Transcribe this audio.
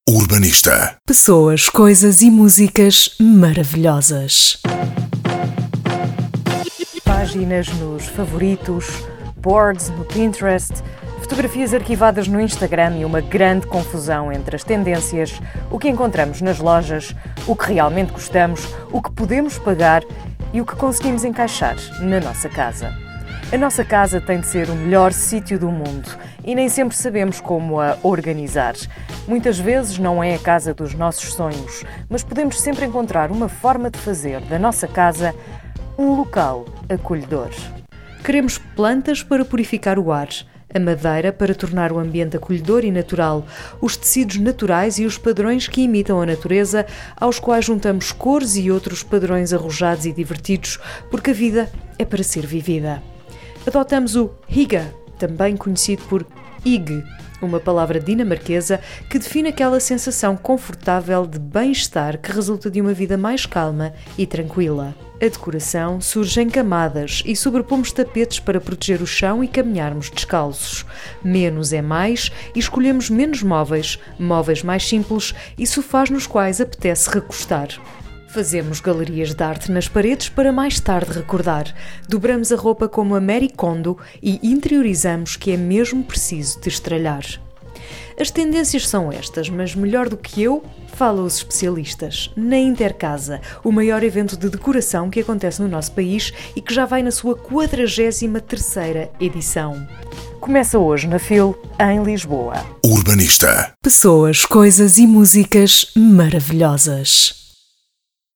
Urbanista. Pessoas, coisas e músicas maravilhosas. Páginas nos favoritos, boards no Pinterest, fotografias arquivadas no Instagram e uma grande confusão entre as tendências, o que encontramos nas lojas, o que realmente gostamos, o que podemos pagar e o que conseguimos encaixar na nossa casa. A nossa casa tem de ser o melhor sítio do mundo e nem sempre sabemos como a organizar. Muitas vezes não é a casa dos nossos sonhos, mas podemos sempre encontrar uma forma de fazer da nossa casa um local acolhedor. Queremos plantas para purificar o ar, a madeira para tornar o ambiente acolhedor e natural, os tecidos naturais e os padrões que imitam a natureza, aos quais juntamos cores e outros padrões arrojados e divertidos, porque a vida é para ser vivida. Adotamos o Hygge, também conhecido por Hygge, uma palavra dinamarquesa que define aquela sensação confortável de bem-estar que resulta de uma vida mais calma e tranquila. A decoração surge em camadas e sobrepomos tapetes para proteger o chão e caminharmos descalços. Menos é mais e escolhemos menos móveis mais simples e sofás nos quais apetece recostar. Fazemos galerias de arte nas paredes para mais tarde recordar. Dobramos a roupa como a Marie Kondo e interiorizamos que é mesmo preciso destralhar. As tendências são estas, mas melhor do que eu, falam os especialistas. Na Intercasa, o maior evento de decoração que acontece no nosso país e que já vai na sua 43ª edição. Começa hoje na FIL, em Lisboa. Urbanista. Pessoas, coisas e músicas maravilhosas.